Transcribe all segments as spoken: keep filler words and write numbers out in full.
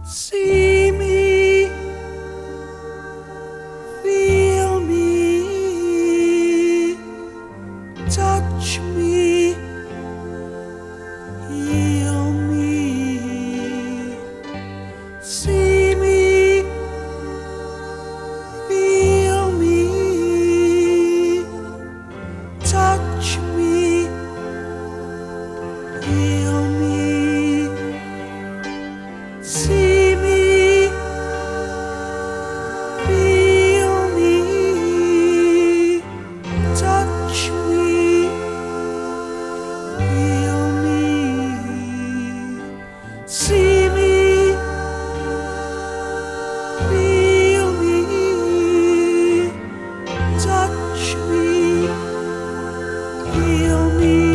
See me, feel me, touch me, heal me. See me, feel me, touch me, heal me. See me, feel me, touch me, heal me. See me, feel me, touch me, heal me.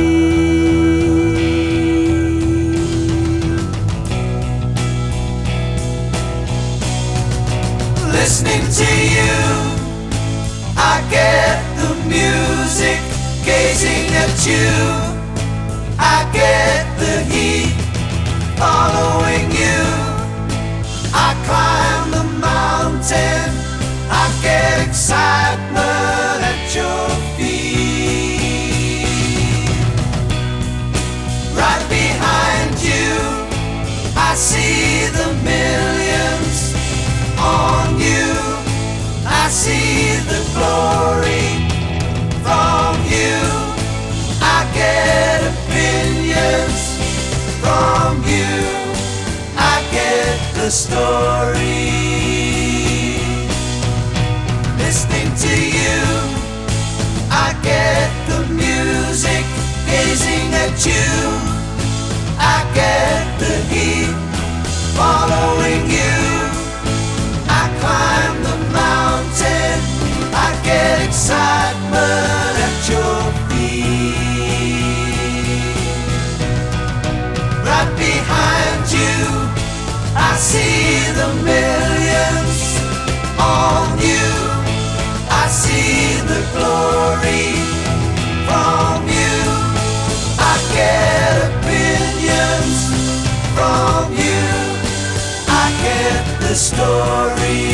Listening to you, I get the music. Gazing at you, I get the heat. Following you, I climb the mountain. I get excitement at your feet. Right behind you, I see the millions. On you, I see the glory. From you, I get opinions. From you, I get the story. Listening to you, I get the music. Gazing at you, I get the heat. Following you, I climb the mountain. I get excitement at your feet. Right behind you, I see the millions. On you, I see the glory. From you, I get opinions. From you, I get the story.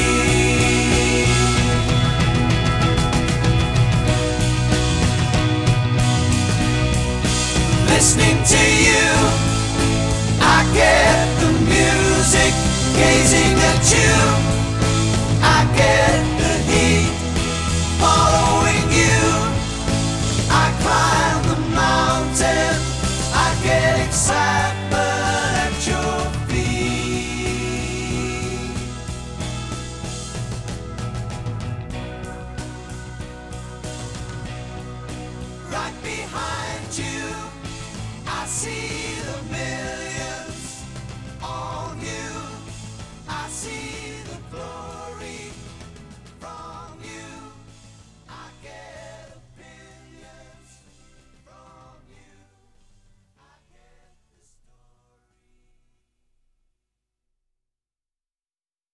Listening to you, I get the music. Gazing at you,